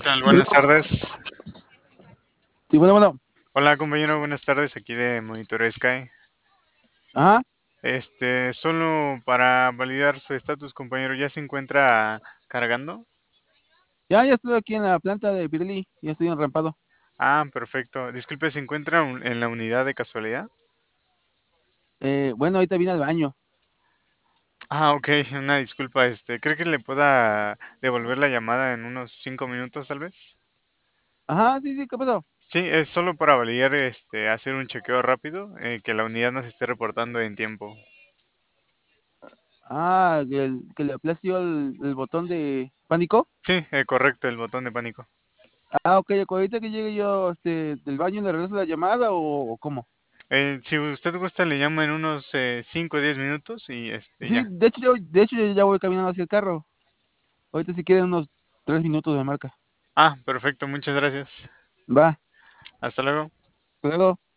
tal? Buenas tardes. Sí, bueno. Hola, compañero, buenas tardes, aquí de Monitor Sky. Ajá, Solo para validar su estatus, compañero, ¿ya se encuentra cargando? ya estoy aquí en la planta de Pirelli, ya estoy enrampado. Ah, perfecto. Disculpe, ¿se encuentra en la unidad de casualidad? Bueno, ahorita vine al baño. Ah, ok, una disculpa, ¿cree que le pueda devolver la llamada en unos 5 minutos, tal vez? Ajá, sí, ¿qué pasó? Sí, es solo para validar, hacer un chequeo rápido, que la unidad nos esté reportando en tiempo. Ah, que le aplastió el botón de pánico. Sí, correcto, el botón de pánico. Ah, ok, ahorita que llegue yo del baño, ¿le regreso la llamada o cómo? Si usted gusta, le llamo en unos 5 o 10 minutos y Sí, ya. de hecho yo ya voy caminando hacia el carro. Ahorita si quieren unos 3 minutos de marca. Ah, perfecto, muchas gracias. Va, Hasta luego. hasta luego.